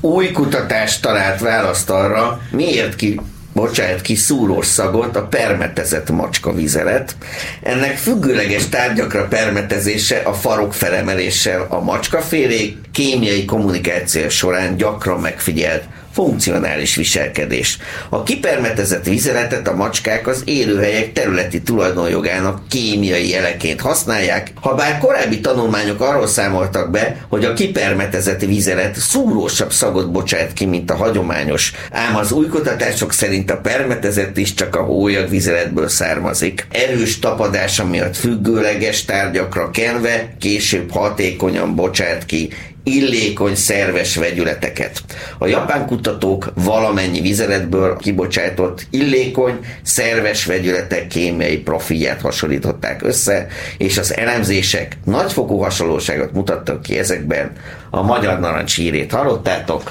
Új kutatás talált választ arra, miért bocsánat ki szúrós szagot a permetezett macskavizelet. Ennek függőleges tárgyakra permetezése a farok felemeléssel a macskafélék kémiai kommunikáció során gyakran megfigyelt funkcionális viselkedés. A kipermetezett vizeletet a macskák az élőhelyek területi tulajdonjogának kémiai jeleként használják, habár korábbi tanulmányok arról számoltak be, hogy a kipermetezett vizelet szúrósabb szagot bocsát ki, mint a hagyományos, ám az új kutatások szerint a permetezett is csak a hólyag vizeletből származik. Erős tapadása miatt függőleges tárgyakra kenve később hatékonyan bocsát ki illékony szerves vegyületeket. A japán kutatók valamennyi vizeletből kibocsátott illékony szerves vegyületek kémiai profilját hasonlították össze, és az elemzések nagyfokú hasonlóságot mutattak ki ezekben. A magyar narancshírét hallottátok,